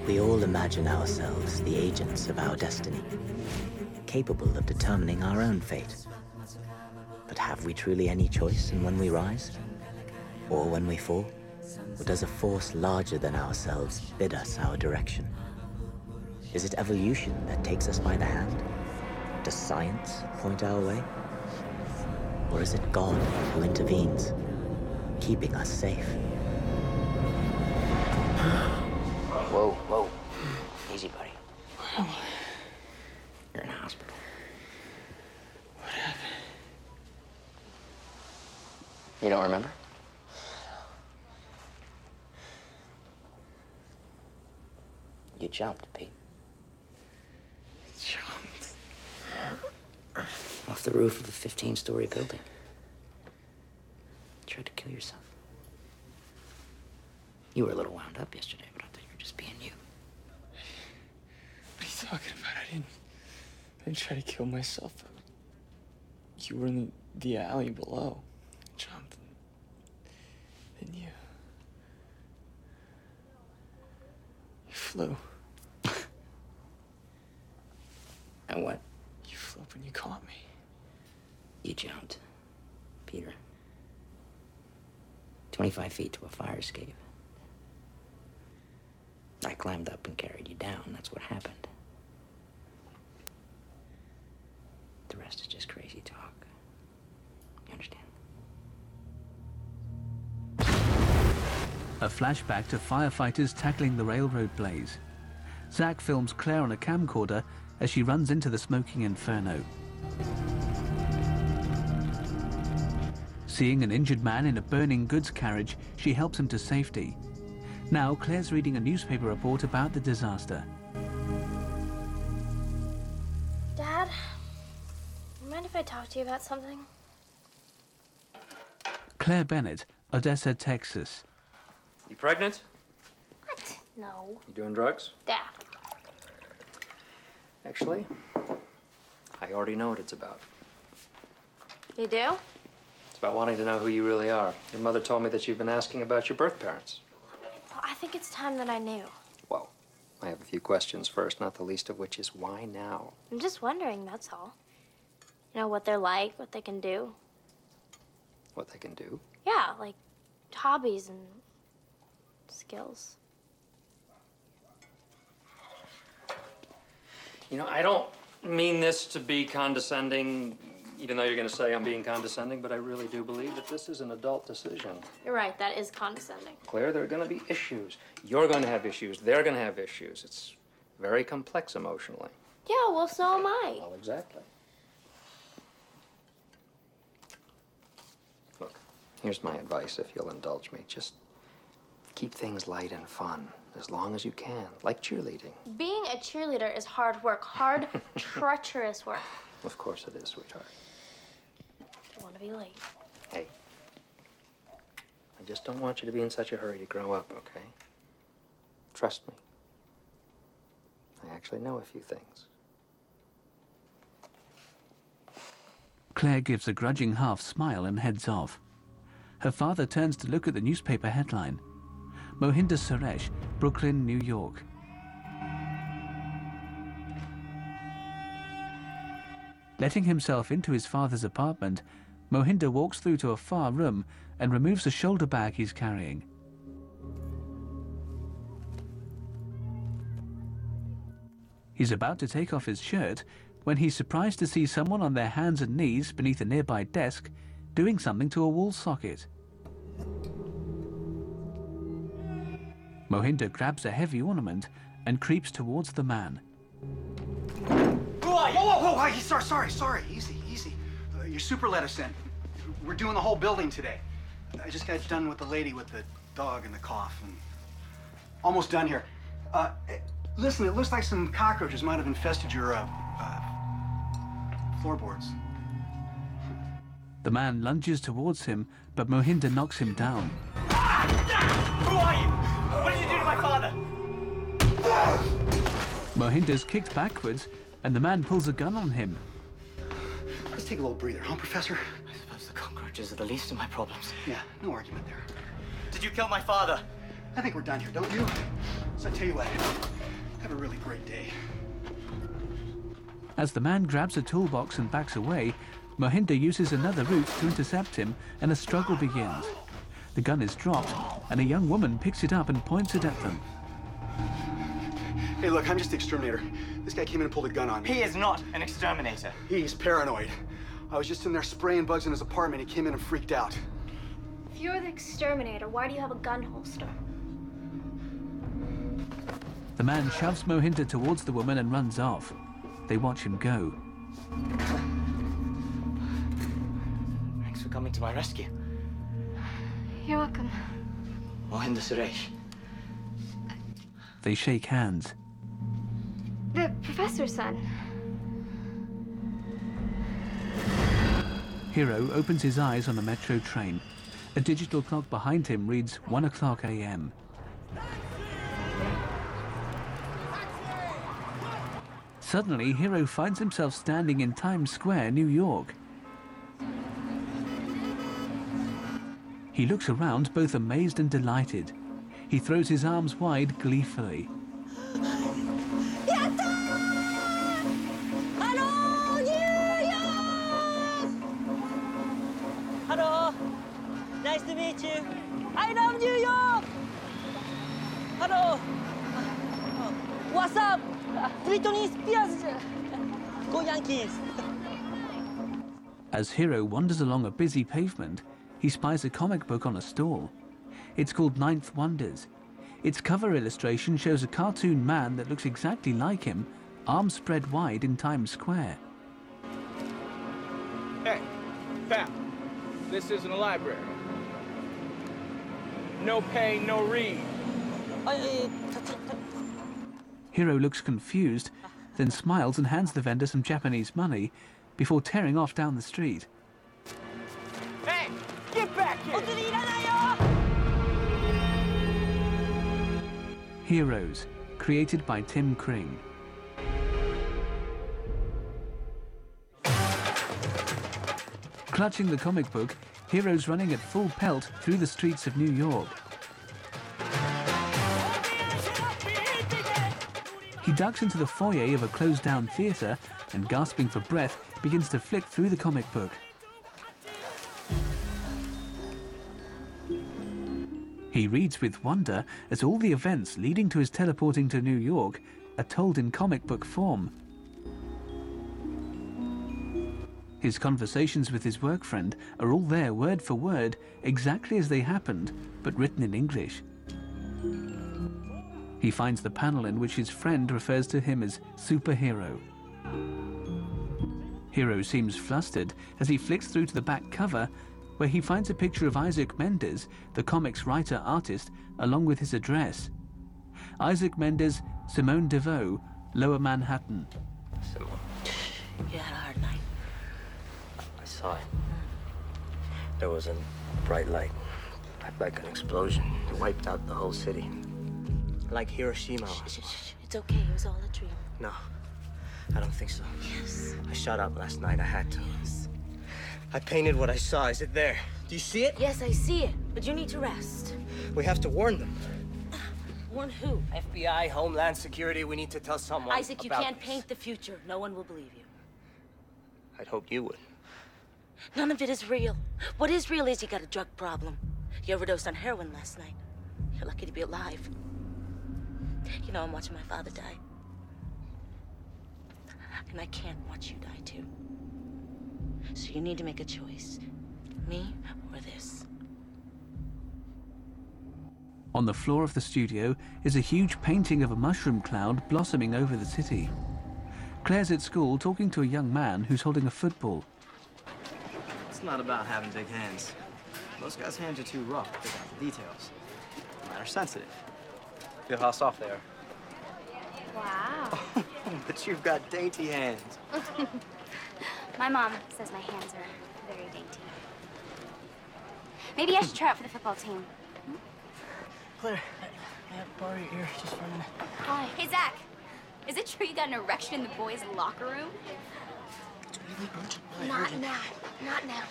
We all imagine ourselves the agents of our destiny, capable of determining our own fate. But have we truly any choice in when we rise? Or when we fall? Or does a force larger than ourselves bid us our direction? Is it evolution that takes us by the hand? Does science point our way? Or is it God who intervenes, keeping us safe? Whoa, whoa. Easy, buddy. You're in the hospital. What happened? You don't remember? You jumped, Pete. Jumped? Off the roof of a 15-story building. You tried to kill yourself. You were a little wound up yesterday, but I thought you were just being you. What are you talking about? I didn't try to kill myself. You were in the alley below. I jumped. Then you flew. And what? You flew up and you caught me. You jumped, Peter. 25 feet to a fire escape. I climbed up and carried you down. That's what happened. The rest is just crazy talk. You understand? A flashback to firefighters tackling the railroad blaze. Zach films Claire on a camcorder as she runs into the smoking inferno. Seeing an injured man in a burning goods carriage, she helps him to safety. Now Claire's reading a newspaper report about the disaster. Dad, you mind if I talk to you about something? Claire Bennett, Odessa, Texas. You pregnant? What? No. You doing drugs? Dad. Actually, I already know what it's about. You do? It's about wanting to know who you really are. Your mother told me that you've been asking about your birth parents. Well, I think it's time that I knew. Well, I have a few questions first, not the least of which is why now? I'm just wondering, that's all. You know, what they're like, what they can do. What they can do? Yeah, like hobbies and skills. You know, I don't mean this to be condescending, even though you're going to say I'm being condescending, but I really do believe that this is an adult decision. You're right, that is condescending. Claire, there are going to be issues. You're going to have issues. They're going to have issues. It's very complex emotionally. Yeah, well, so am I. Well, exactly. Look, here's my advice, if you'll indulge me. Just keep things light and fun as long as you can, like cheerleading. Being a cheerleader is hard work. Hard, treacherous work. Of course it is, sweetheart. I want to be late. Hey, I just don't want you to be in such a hurry to grow up, okay? Trust me. I actually know a few things. Claire gives a grudging half smile and heads off. Her father turns to look at the newspaper headline. Mohinder Suresh, Brooklyn, New York. Letting himself into his father's apartment, Mohinder walks through to a far room and removes a shoulder bag he's carrying. He's about to take off his shirt when he's surprised to see someone on their hands and knees beneath a nearby desk doing something to a wall socket. Mohinder grabs a heavy ornament and creeps towards the man. Who are you? Whoa, whoa, whoa, sorry. Easy. Your super let us in. We're doing the whole building today. I just got done with the lady with the dog and the cough, and almost done here. Listen, it looks like some cockroaches might have infested your, floorboards. The man lunges towards him, but Mohinder knocks him down. Who are you? What did you do to my father? Mohinder's kicked backwards, and the man pulls a gun on him. Let's take a little breather, huh, Professor? I suppose the cockroaches are the least of my problems. Yeah, no argument there. Did you kill my father? I think we're done here, don't you? So I tell you what, have a really great day. As the man grabs a toolbox and backs away, Mohinder uses another route to intercept him, and a struggle begins. The gun is dropped, and a young woman picks it up and points it at them. Hey, look, I'm just the exterminator. This guy came in and pulled a gun on me. He is not an exterminator. He's paranoid. I was just in there spraying bugs in his apartment. He came in and freaked out. If you're the exterminator, why do you have a gun holster? The man shoves Mohinder towards the woman and runs off. They watch him go. Thanks for coming to my rescue. You're welcome. Mohinder Suresh. They shake hands. The professor's son. Hero opens his eyes on a metro train. A digital clock behind him reads 1:00 a.m. Suddenly, Hero finds himself standing in Times Square, New York. He looks around, both amazed and delighted. He throws his arms wide gleefully. Hello, New York! Hello, nice to meet you. I love New York! Hello. What's up? Britney Spears. Go Yankees. As Hero wanders along a busy pavement, he spies a comic book on a stall. It's called Ninth Wonders. Its cover illustration shows a cartoon man that looks exactly like him, arms spread wide in Times Square. Hey, pal, this isn't a library. No pay, no read. Hero looks confused, then smiles and hands the vendor some Japanese money before tearing off down the street. Hey, get back here! Heroes, created by Tim Kring. Clutching the comic book, Hero's running at full pelt through the streets of New York. He ducks into the foyer of a closed-down theater and, gasping for breath, begins to flick through the comic book. He reads with wonder as all the events leading to his teleporting to New York are told in comic book form. His conversations with his work friend are all there word for word, exactly as they happened, but written in English. He finds the panel in which his friend refers to him as Superhero. Hero seems flustered as he flicks through to the back cover, where he finds a picture of Isaac Mendes, the comics writer-artist, along with his address. Isaac Mendes, Simone DeVoe, Lower Manhattan. Simone, you had a hard night. I saw it. There was a bright light, like an explosion. It wiped out the whole city. Like Hiroshima. Shh. It's okay. It was all a dream. No, I don't think so. Yes. I shot up last night. I had to. Yes. I painted what I saw. Is it there? Do you see it? Yes, I see it. But you need to rest. We have to warn them. Warn who? FBI, Homeland Security. We need to tell someone. Isaac, you about can't this. paint the future. No one will believe you. I'd hope you would. None of it is real. What is real is you got a drug problem. You overdosed on heroin last night. You're lucky to be alive. You know, I'm watching my father die. And I can't watch you die, too. So you need to make a choice. Me or this. On the floor of the studio is a huge painting of a mushroom cloud blossoming over the city. Claire's at school talking to a young man who's holding a football. It's not about having big hands. Most guys' hands are too rough to pick out the details. Mine are sensitive. Feel how soft they are. Wow. But you've got dainty hands. My mom says my hands are very dainty. Maybe I should try out for the football team. Claire, may I borrow your ear just for a minute? Hi. Hey, Zach. Is it true you got an erection in the boys' locker room? It's really urgent. Really Not urgent. now. Not now.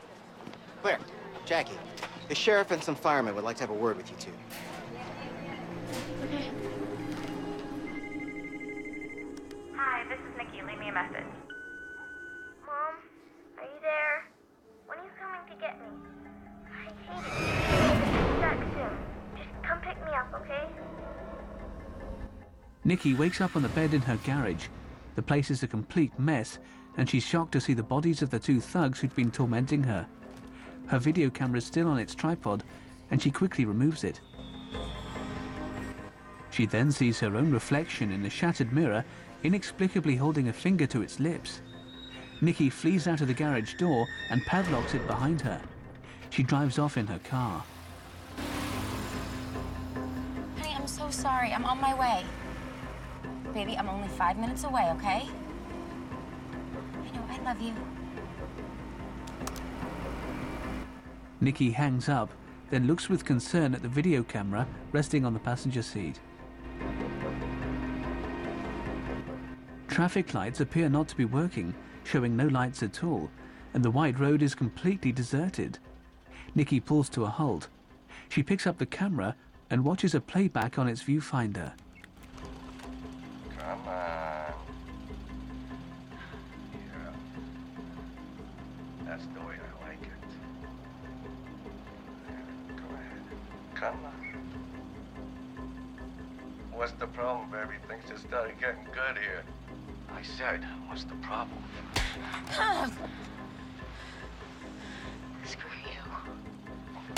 Claire, Jackie, the sheriff and some firemen would like to have a word with you two. Hi, this is Nikki. Leave me a message. Mom, are you there? When are you coming to get me? I hate it. Back soon. Just come pick me up, okay? Nikki wakes up on the bed in her garage. The place is a complete mess, and she's shocked to see the bodies of the two thugs who'd been tormenting her. Her video camera is still on its tripod, and she quickly removes it. She then sees her own reflection in the shattered mirror, inexplicably holding a finger to its lips. Nikki flees out of the garage door and padlocks it behind her. She drives off in her car. Honey, I'm so sorry. I'm on my way. Baby, I'm only 5 minutes away, okay? I know, I love you. Nikki hangs up, then looks with concern at the video camera resting on the passenger seat. Traffic lights appear not to be working, showing no lights at all, and the wide road is completely deserted. Nikki pulls to a halt. She picks up the camera and watches a playback on its viewfinder. Come on. Yeah. That's the way I like it. Yeah, go ahead. Come on. What's the problem, baby? Things just started getting good here. I said, what's the problem? Screw you.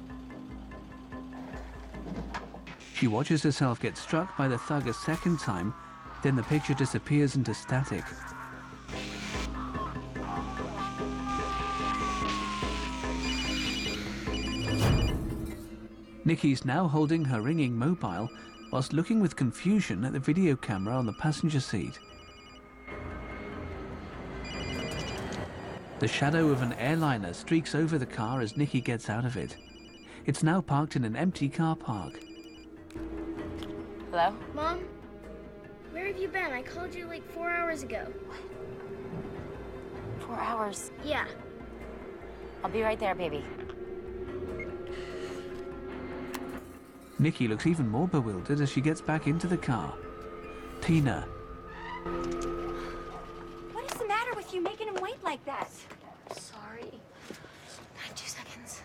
She watches herself get struck by the thug a second time, then the picture disappears into static. Nikki's now holding her ringing mobile whilst looking with confusion at the video camera on the passenger seat. The shadow of an airliner streaks over the car as Nikki gets out of it. It's now parked in an empty car park. Hello? Mom? Where have you been? I called you like 4 hours ago. 4 hours? Yeah. I'll be right there, baby. Nikki looks even more bewildered as she gets back into the car. Tina. What is the matter with you making him wait like that? Sorry. 2 seconds.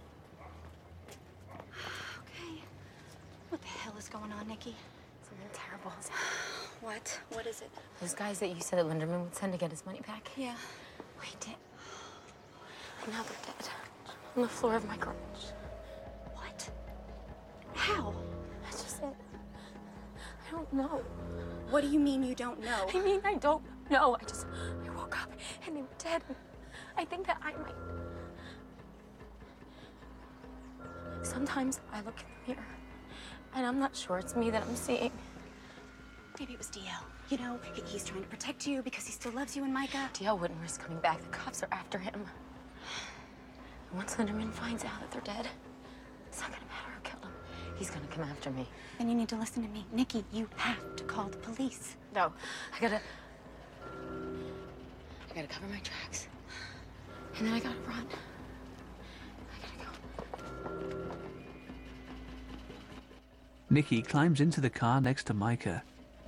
Okay. What the hell is going on, Nikki? Something terrible. What? What is it? Those guys that you said that Linderman would send to get his money back? Yeah. We did. And now they're dead. On the floor of my garage. What? How? That's just it. I don't know. What do you mean you don't know? I mean, I don't know. I woke up and they were dead. And I think that I might. Sometimes I look in the mirror and I'm not sure it's me that I'm seeing. Maybe it was DL. You know, he's trying to protect you because he still loves you and Micah. DL wouldn't risk coming back. The cops are after him. And once Linderman finds out that they're dead, it's not gonna matter who killed him. He's gonna come after me. Then you need to listen to me. Nikki, you have to call the police. No, I gotta cover my tracks. And then I gotta run. Nikki climbs into the car next to Micah.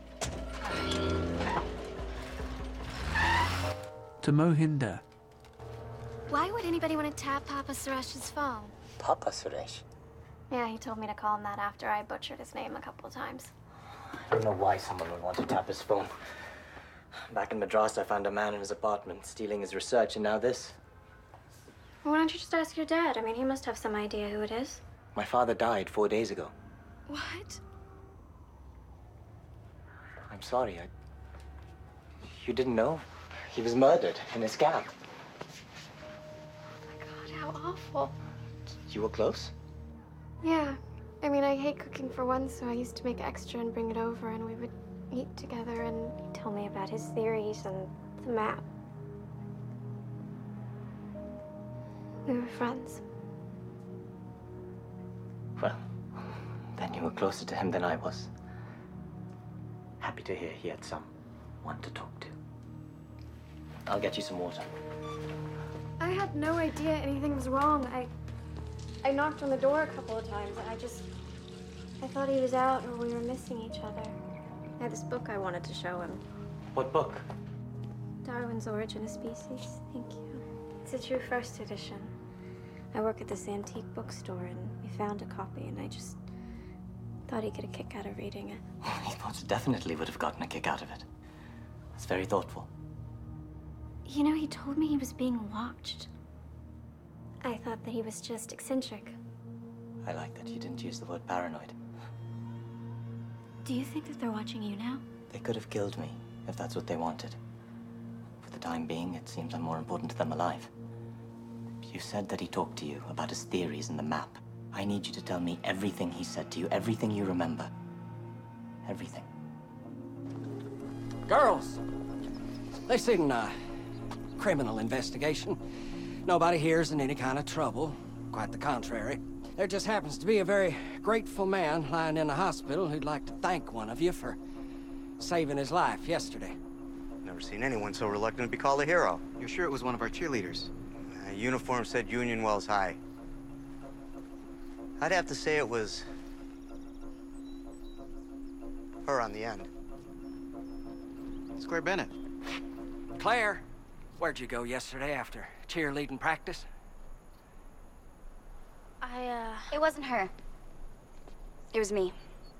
To Mohinder. Why would anybody want to tap Papa Suresh's phone? Papa Suresh? Yeah, he told me to call him that after I butchered his name a couple of times. I don't know why someone would want to tap his phone. Back in Madras, I found a man in his apartment stealing his research, and now this. Well, why don't you just ask your dad? I mean, he must have some idea who it is. My father died 4 days ago. What? I'm sorry, You didn't know? He was murdered in his cab. God, how awful. You were close? Yeah. I mean, I hate cooking for one, so I used to make extra and bring it over, and we would eat together, and he'd tell me about his theories and the map. We were friends. Well, then you were closer to him than I was. Happy to hear he had someone to talk to. I'll get you some water. I had no idea anything was wrong. I knocked on the door a couple of times, and I just I thought he was out or we were missing each other. I had this book I wanted to show him. What book? Darwin's Origin of Species. Thank you. It's a true first edition. I work at this antique bookstore and we found a copy and I just thought he'd get a kick out of reading it. He most definitely would have gotten a kick out of it. It's very thoughtful. You know, he told me he was being watched. I thought that he was just eccentric. I like that you didn't use the word paranoid. Do you think that they're watching you now? They could have killed me if that's what they wanted. For the time being, it seems I'm more important to them alive. You said that he talked to you about his theories and the map. I need you to tell me everything he said to you, everything you remember. Everything. Girls, this isn't a criminal investigation. Nobody here's in any kind of trouble. Quite the contrary. There just happens to be a very grateful man lying in the hospital who'd like to thank one of you for saving his life yesterday. Never seen anyone so reluctant to be called a hero. You're sure it was one of our cheerleaders? Uniform said Union Wells High. I'd have to say it was her on the end. It's Claire Bennett. Claire, where'd you go yesterday after cheerleading practice? It wasn't her. It was me.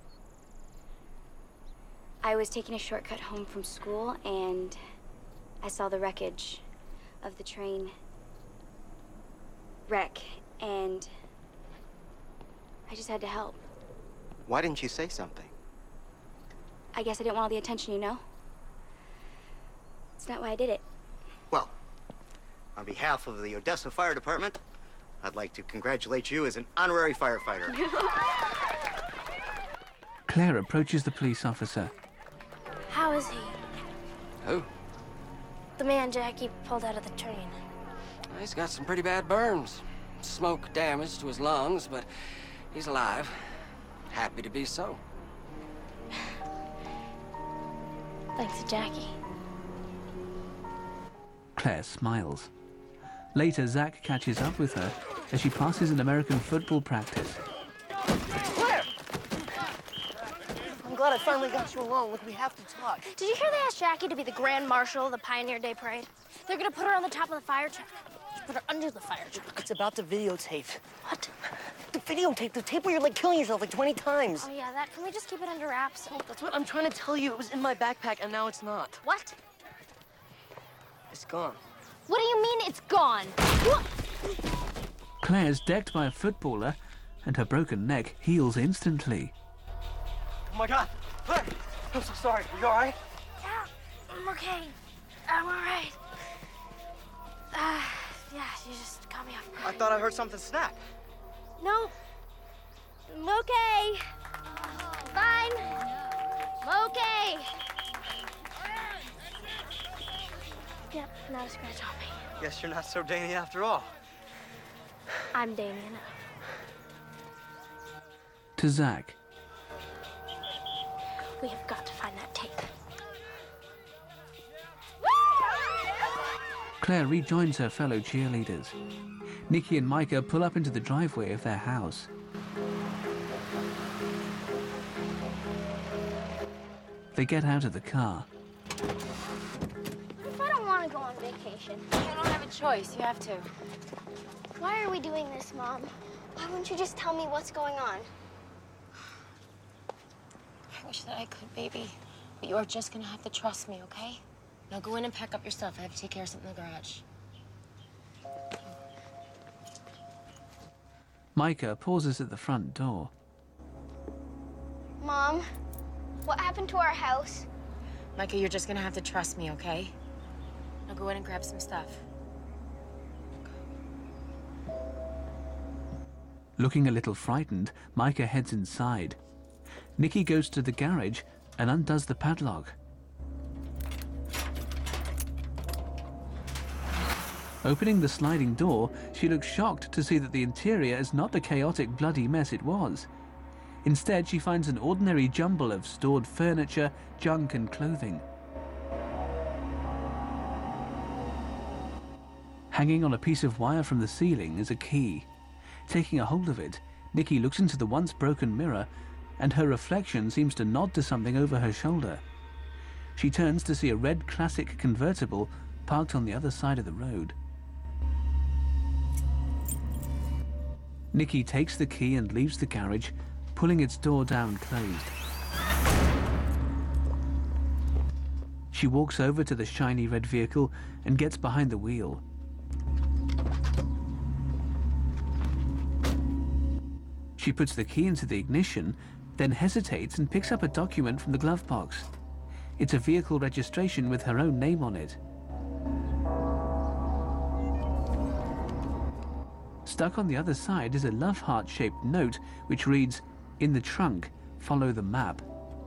I was taking a shortcut home from school, and I saw the wreckage of the train wreck, and I just had to help. Why didn't you say something? I guess I didn't want all the attention, you know? It's not why I did it. Well, on behalf of the Odessa Fire Department, I'd like to congratulate you as an honorary firefighter. Claire approaches the police officer. How is he? Who? The man Jackie pulled out of the train. He's got some pretty bad burns. Smoke damage to his lungs, but he's alive. Happy to be so. Thanks to Jackie. Claire smiles. Later, Zach catches up with her as she passes an American football practice. Claire! I'm glad I finally got you alone. Look, we have to talk. Did you hear they asked Jackie to be the Grand Marshal of the Pioneer Day Parade? They're gonna put her on the top of the fire truck. Put her under the fire truck. It's about the videotape. What? The videotape, the tape where you're like killing yourself like 20 times. Oh yeah, that. Can we just keep it under wraps? Oh, that's what I'm trying to tell you. It was in my backpack and now it's not. What? It's gone. What do you mean it's gone? What? Claire's decked by a footballer, and her broken neck heals instantly. Oh my God, Claire! I'm so sorry. Are you all right? Yeah, I'm okay. I'm all right. Yeah, you just caught me off guard. I thought I heard something snap. No. I'm okay. Fine. I'm okay. Yep, not a scratch on me. Guess you're not so dainty after all. I'm Damien. To Zach. We have got to find that tape. Claire rejoins her fellow cheerleaders. Nikki and Micah pull up into the driveway of their house. They get out of the car. If I don't want to go on vacation? You don't have a choice. You have to. Why are we doing this, Mom? Why wouldn't you just tell me what's going on? I wish that I could, baby. But you are just gonna have to trust me, okay? Now go in and pack up your stuff. I have to take care of something in the garage. Micah pauses at the front door. Mom, what happened to our house? Micah, you're just gonna have to trust me, okay? Now go in and grab some stuff. Looking a little frightened, Micah heads inside. Nikki goes to the garage and undoes the padlock. Opening the sliding door, she looks shocked to see that the interior is not the chaotic, bloody mess it was. Instead, she finds an ordinary jumble of stored furniture, junk, and clothing. Hanging on a piece of wire from the ceiling is a key. Taking a hold of it, Nikki looks into the once broken mirror and her reflection seems to nod to something over her shoulder. She turns to see a red classic convertible parked on the other side of the road. Nikki takes the key and leaves the garage, pulling its door down closed. She walks over to the shiny red vehicle and gets behind the wheel. She puts the key into the ignition, then hesitates and picks up a document from the glove box. It's a vehicle registration with her own name on it. Stuck on the other side is a love heart-shaped note which reads, "In the trunk, follow the map."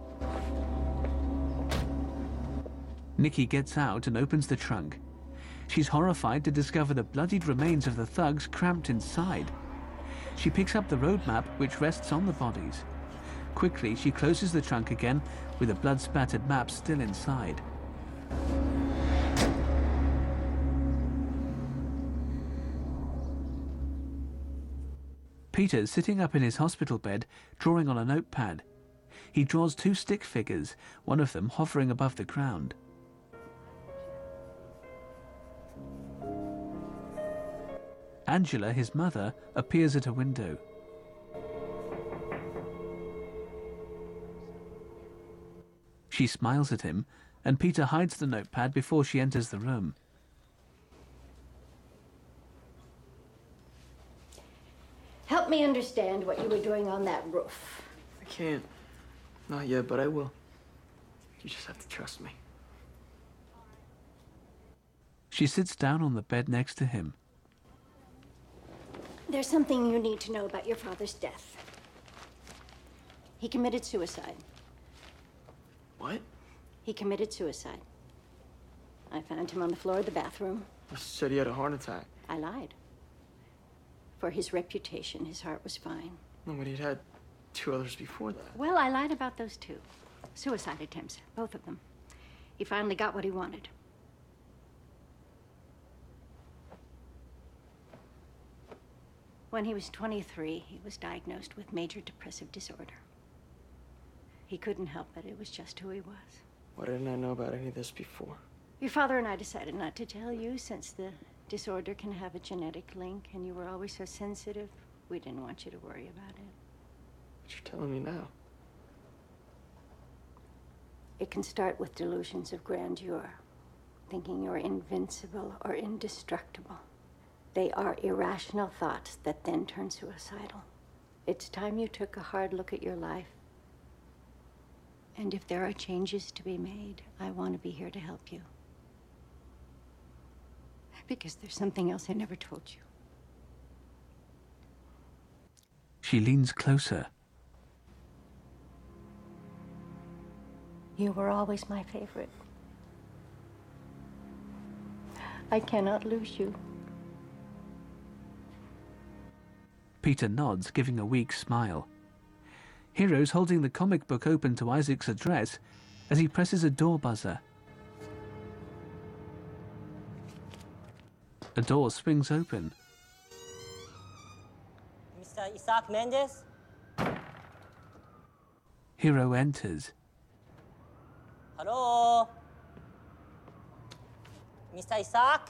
Nikki gets out and opens the trunk. She's horrified to discover the bloodied remains of the thugs cramped inside. She picks up the road map which rests on the bodies. Quickly, she closes the trunk again with the blood-spattered map still inside. Peter's sitting up in his hospital bed, drawing on a notepad. He draws 2 stick figures, one of them hovering above the ground. Angela, his mother, appears at a window. She smiles at him, and Peter hides the notepad before she enters the room. Help me understand what you were doing on that roof. I can't. Not yet, but I will. You just have to trust me. She sits down on the bed next to him. There's something you need to know about your father's death. He committed suicide. What? He committed suicide. I found him on the floor of the bathroom. You said he had a heart attack. I lied. For his reputation, his heart was fine. No, but he'd had 2 others before that. Well, I lied about those 2. Suicide attempts, both of them. He finally got what he wanted. When he was 23, he was diagnosed with major depressive disorder. He couldn't help it. It was just who he was. Why didn't I know about any of this before? Your father and I decided not to tell you since the disorder can have a genetic link, and you were always so sensitive. We didn't want you to worry about it. But you're telling me now. It can start with delusions of grandeur, thinking you're invincible or indestructible. They are irrational thoughts that then turn suicidal. It's time you took a hard look at your life. And if there are changes to be made, I want to be here to help you. Because there's something else I never told you. She leans closer. You were always my favorite. I cannot lose you. Peter nods, giving a weak smile. Hero's holding the comic book open to Isaac's address as he presses a door buzzer. A door swings open. Mr. Isaac Mendez? Hero enters. Hello? Mr. Isaac?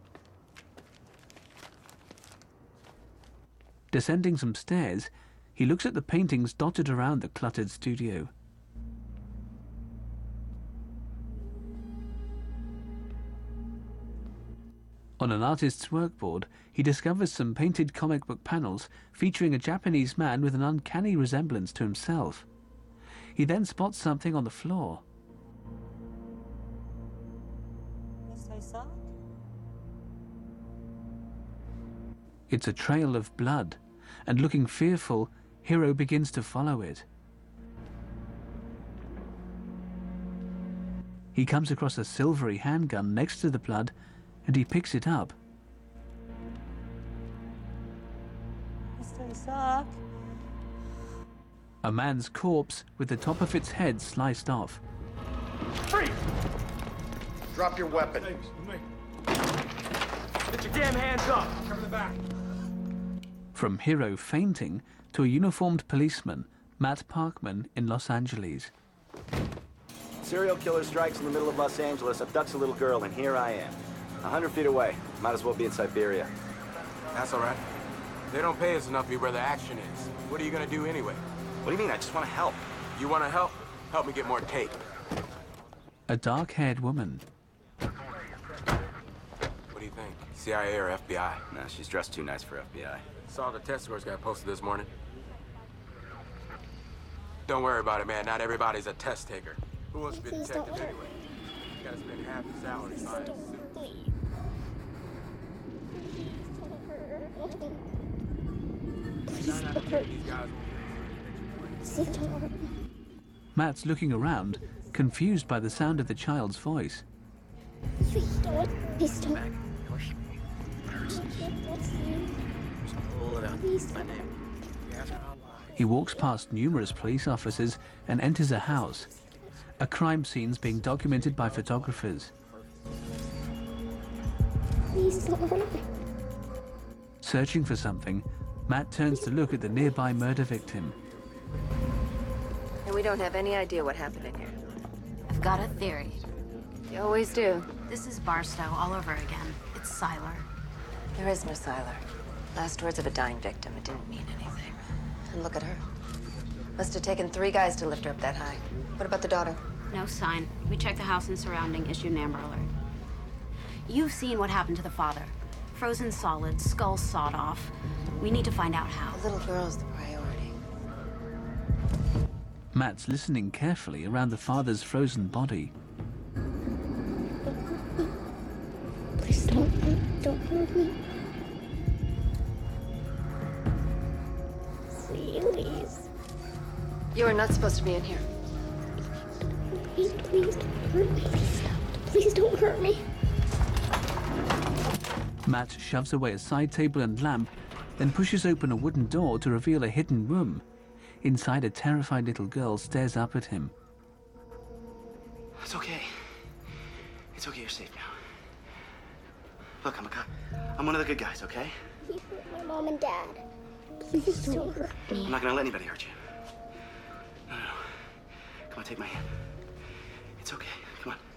Descending some stairs, he looks at the paintings dotted around the cluttered studio. On an artist's workboard, he discovers some painted comic book panels featuring a Japanese man with an uncanny resemblance to himself. He then spots something on the floor. Mr. Isaac? It's a trail of blood, and looking fearful, Hero begins to follow it. He comes across a silvery handgun next to the blood, and he picks it up. Mr. Isaac? A man's corpse with the top of its head sliced off. Freeze! Drop your weapon. Get your damn hands up! Cover the back. From Hero fainting to a uniformed policeman, Matt Parkman in Los Angeles. Serial killer strikes in the middle of Los Angeles, abducts a little girl, and here I am. 100 feet away. Might as well be in Siberia. That's all right. They don't pay us enough to be where the action is. What are you gonna do anyway? What do you mean? I just want to help. You want to help? Help me get more tape. A dark-haired woman. What do you think? CIA or FBI? Nah, she's dressed too nice for FBI. Saw the test scores got posted this morning. Don't worry about it, man. Not everybody's a test taker. Who wants to be a detective anyway? You gotta spend half the salary buying a suit. Matt's looking around, confused by the sound of the child's voice. Please don't. Please don't. He walks past numerous police officers and enters a house. A crime scene's being documented by photographers. Please don't. Searching for something, Matt turns to look at the nearby murder victim. And we don't have any idea what happened in here. I've got a theory. You always do. This is Barstow all over again. It's Siler. There is no Siler. Last words of a dying victim. It didn't mean anything. And look at her. Must have taken 3 guys to lift her up that high. What about the daughter? No sign. We checked the house and surrounding, issued an Amber Alert. You've seen what happened to the father. Frozen solid, skull sawed off. We need to find out how. The little girl's the priority. Matt's listening carefully around the father's frozen body. Please don't hurt me. Please. You are not supposed to be in here. Please don't hurt me. Please don't hurt me. Matt shoves away a side table and lamp, then pushes open a wooden door to reveal a hidden room. Inside, a terrified little girl stares up at him. It's okay. It's okay, you're safe now. Look, I'm a cop. I'm one of the good guys, okay? Please hurt my mom and dad. Please don't hurt me. I'm not gonna let anybody hurt you. No. Come on, take my hand. It's okay. Come on.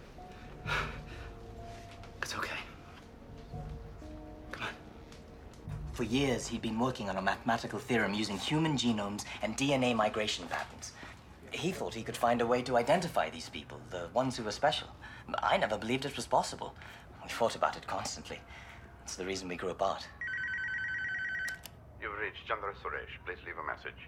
It's okay. Come on. For years, he'd been working on a mathematical theorem using human genomes and DNA migration patterns. He thought he could find a way to identify these people, the ones who were special. I never believed it was possible. We fought about it constantly. It's the reason we grew apart. You've reached Chandra Suresh. Please leave a message.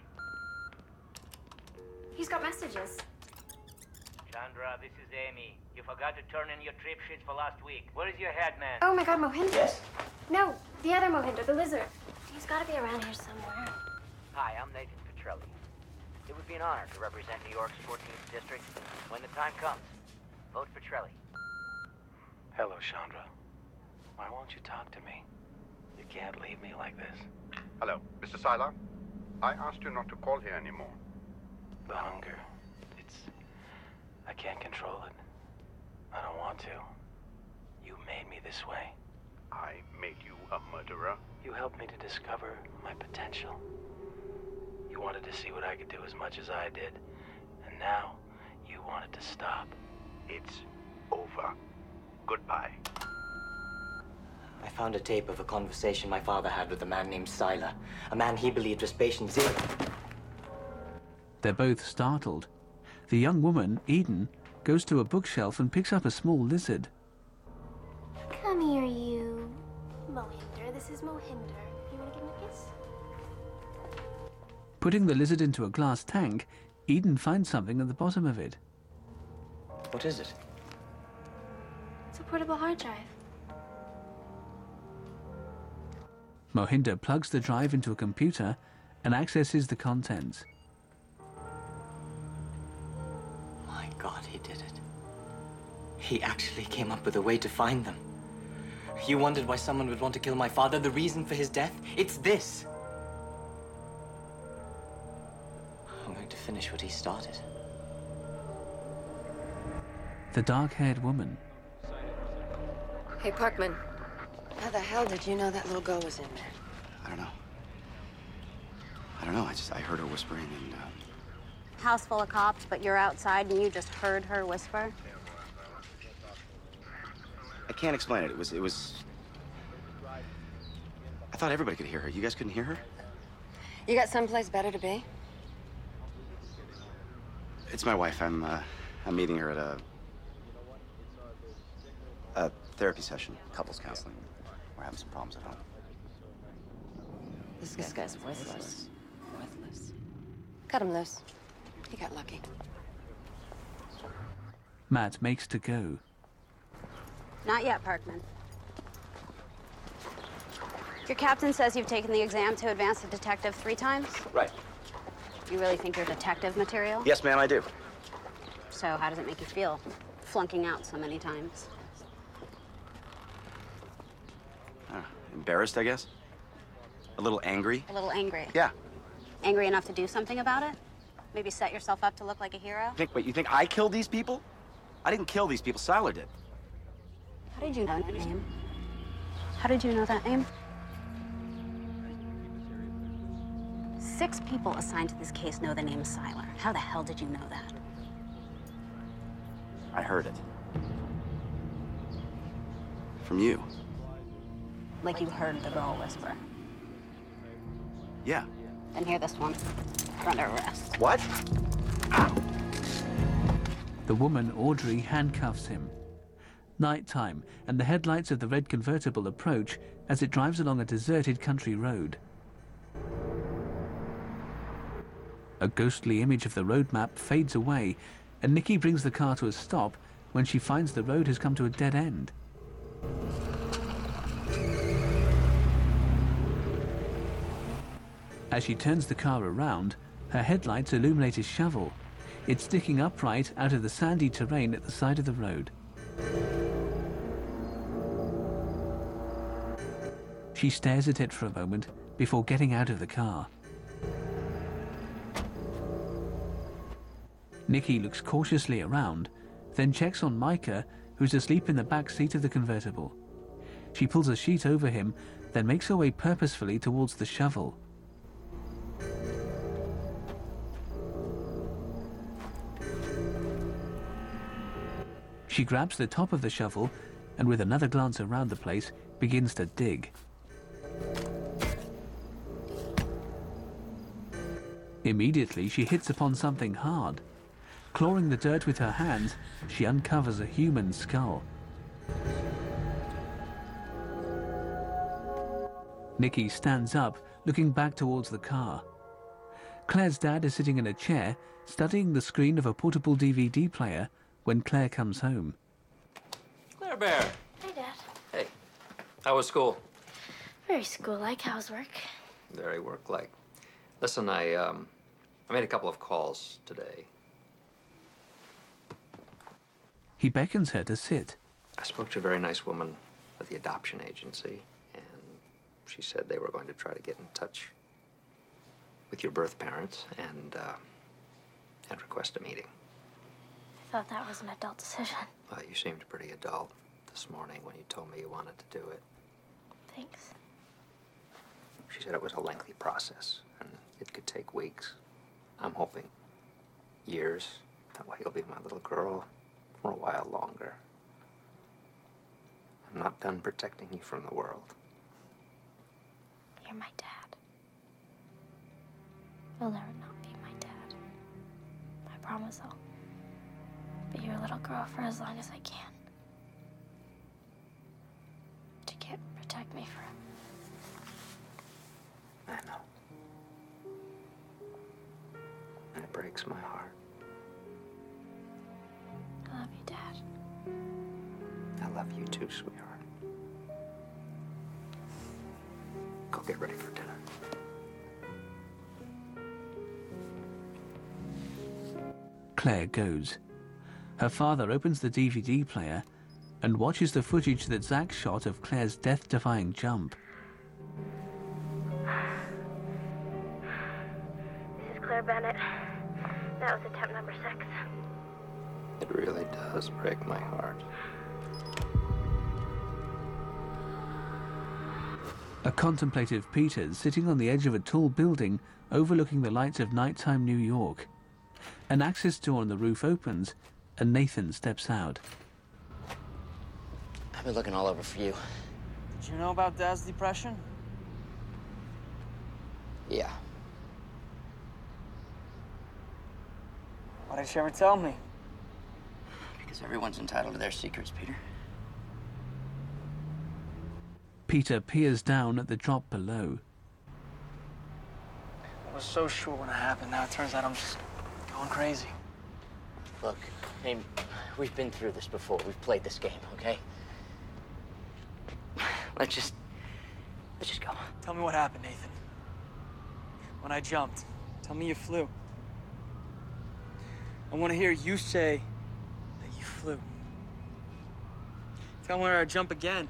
He's got messages. Chandra, this is Amy. You forgot to turn in your trip sheets for last week. Where is your head man? Oh my god, Mohinder. Yes? No, the other Mohinder, the lizard. He's got to be around here somewhere. Hi, I'm Nathan Petrelli. It would be an honor to represent New York's 14th district when the time comes. Vote Petrelli. Hello, Chandra. Why won't you talk to me? You can't leave me like this. Hello, Mr. Siler. I asked you not to call here anymore. The hunger. I can't control it. I don't want to. You made me this way. I made you a murderer. You helped me to discover my potential. You wanted to see what I could do as much as I did. And now, you wanted to stop. It's over. Goodbye. I found a tape of a conversation my father had with a man named Siler, a man he believed was patient zero. They're both startled. The young woman, Eden, goes to a bookshelf and picks up a small lizard. Come here, you. Mohinder, this is Mohinder. You want to give him a kiss? Putting the lizard into a glass tank, Eden finds something at the bottom of it. What is it? It's a portable hard drive. Mohinder plugs the drive into a computer and accesses the contents. My God, he did it. He actually came up with a way to find them. You wondered why someone would want to kill my father? The reason for his death? It's this. I'm going to finish what he started. The dark-haired woman. Hey, Parkman. How the hell did you know that little girl was in there? I don't know. I heard her whispering and House full of cops, but you're outside and you just heard her whisper? I can't explain it. It was... I thought everybody could hear her. You guys couldn't hear her? You got someplace better to be? It's my wife. I'm meeting her at a therapy session, couples counseling. We're having some problems at home. This guy's worthless. Worthless. Cut him loose. He got lucky. Matt makes to go. Not yet, Parkman. Your captain says you've taken the exam to advance to detective 3 times? Right. You really think you're detective material? Yes, ma'am, I do. So how does it make you feel, flunking out so many times? Embarrassed, I guess. A little angry. A little angry? Yeah. Angry enough to do something about it? Maybe set yourself up to look like a hero? Wait, you think I killed these people? I didn't kill these people. Siler did. How did you know that name? How did you know that name? 6 people assigned to this case know the name Siler. How the hell did you know that? I heard it. From you. Like you heard the girl whisper. Yeah. Then hear this one. You're under arrest. What? The woman, Audrey, handcuffs him. Nighttime, and the headlights of the red convertible approach as it drives along a deserted country road. A ghostly image of the road map fades away, and Nikki brings the car to a stop when she finds the road has come to a dead end. As she turns the car around, her headlights illuminate a shovel. It's sticking upright out of the sandy terrain at the side of the road. She stares at it for a moment before getting out of the car. Nikki looks cautiously around, then checks on Micah, who's asleep in the back seat of the convertible. She pulls a sheet over him, then makes her way purposefully towards the shovel. She grabs the top of the shovel and, with another glance around the place, begins to dig. Immediately, she hits upon something hard. Clawing the dirt with her hands, she uncovers a human skull. Nikki stands up, looking back towards the car. Claire's dad is sitting in a chair, studying the screen of a portable DVD player when Claire comes home. Claire Bear. Hey, Dad. Hey, how was school? Very school-like. How's work? Very work-like. Listen, I made a couple of calls today. He beckons her to sit. I spoke to a very nice woman at the adoption agency, and she said they were going to try to get in touch with your birth parents and request a meeting. I thought that was an adult decision. Well, you seemed pretty adult this morning when you told me you wanted to do it. Thanks. She said it was a lengthy process, and it could take weeks. I'm hoping years. That way you'll be my little girl for a while longer. I'm not done protecting you from the world. You're my dad. You'll never not be my dad. I promise I'll be your little girl for as long as I can. But you can't protect me forever. I know. And it breaks my heart. I love you, Dad. I love you too, sweetheart. Go get ready for dinner. Claire goes. Her father opens the DVD player and watches the footage that Zach shot of Claire's death-defying jump. This is Claire Bennett. That was attempt number 6. It really does break my heart. A contemplative Peters sitting on the edge of a tall building overlooking the lights of nighttime New York. An access door on the roof opens, and Nathan steps out. I've been looking all over for you. Did you know about Dad's depression? Yeah. Why didn't you ever tell me? Because everyone's entitled to their secrets, Peter. Peter peers down at the drop below. I was so sure when it happened. Now it turns out I'm just going crazy. Look, hey, we've been through this before. We've played this game, okay? Let's just go. Tell me what happened, Nathan. When I jumped, tell me you flew. I want to hear you say that you flew. Tell me where I jump again.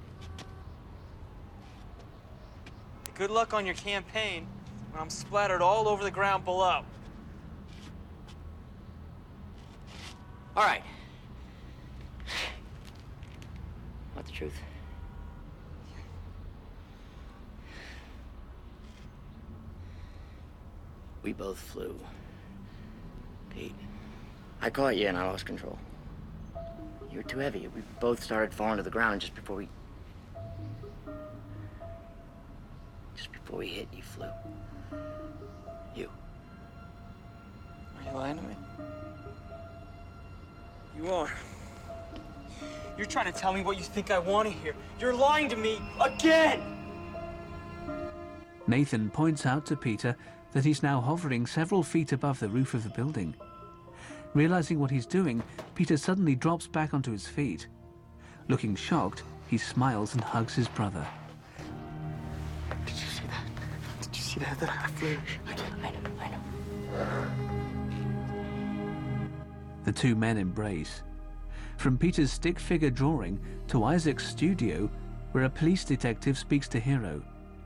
Good luck on your campaign when I'm splattered all over the ground below. All right. Want the truth? We both flew. Pete, I caught you and I lost control. You were too heavy. We both started falling to the ground just before we hit, you flew. You. Are you lying to me? You are. You're trying to tell me what you think I want to hear. You're lying to me again! Nathan points out to Peter that he's now hovering several feet above the roof of the building. Realizing what he's doing, Peter suddenly drops back onto his feet. Looking shocked, he smiles and hugs his brother. Did you see that? Did you see that I flew? I know. The two men embrace. From Peter's stick figure drawing to Isaac's studio, where a police detective speaks to Hero.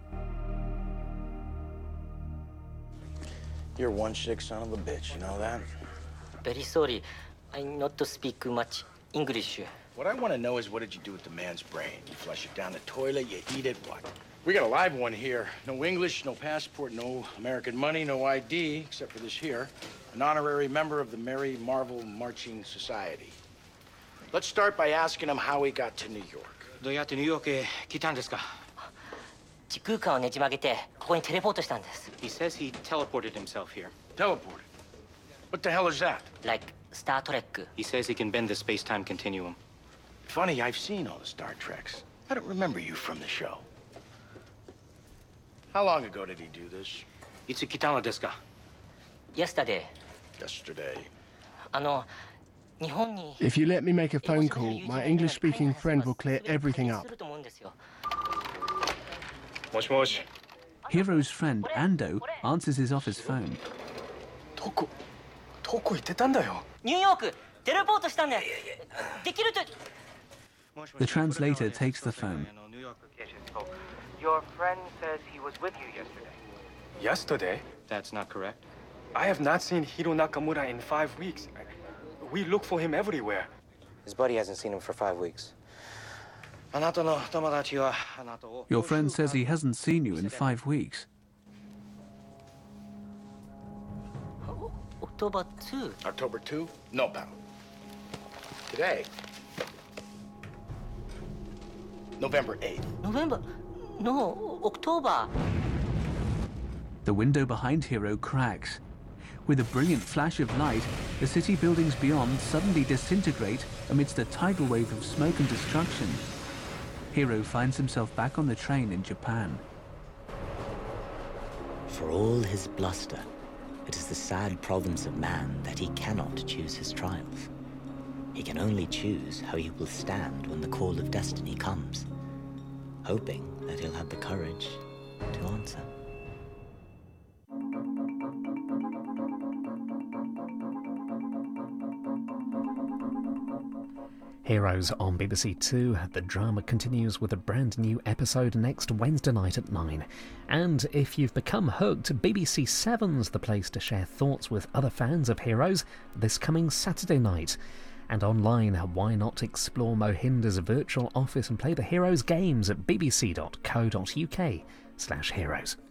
You're one sick son of a bitch, you know that? Very sorry. I not to speak much English. What I want to know is, what did you do with the man's brain? You flush it down the toilet, you eat it, what? We got a live one here. No English, no passport, no American money, no ID, except for this here. An honorary member of the Mary Marvel Marching Society. Let's start by asking him how he got to New York. どうやってニューヨークへ来たんですか? 時空間をねじ曲げてここにテレポートしたんです. He says he teleported himself here. Teleported? What the hell is that? Like Star Trek. He says he can bend the space-time continuum. Funny, I've seen all the Star Treks. I don't remember you from the show. How long ago did he do this? いつ来たのですか? Yesterday. Yesterday. If you let me make a phone call, my English-speaking friend will clear everything up. Hero's friend, Ando, answers his office phone. The translator takes the phone. Your friend says he was with you yesterday. Yesterday? That's not correct. I have not seen Hiro Nakamura in 5 weeks. We look for him everywhere. His buddy hasn't seen him for 5 weeks. Your friend says he hasn't seen you in 5 weeks. October 2. October 2? No, pal. Today. November 8th. November? No, October. The window behind Hero cracks. With a brilliant flash of light, the city buildings beyond suddenly disintegrate amidst a tidal wave of smoke and destruction. Hero finds himself back on the train in Japan. For all his bluster, it is the sad province of man that he cannot choose his triumph. He can only choose how he will stand when the call of destiny comes, hoping that he'll have the courage to answer. Heroes on BBC Two. The drama continues with a brand new episode next Wednesday night at 9. And if you've become hooked, BBC Seven's the place to share thoughts with other fans of Heroes this coming Saturday night. And online, why not explore Mohinder's virtual office and play the Heroes games at bbc.co.uk/heroes.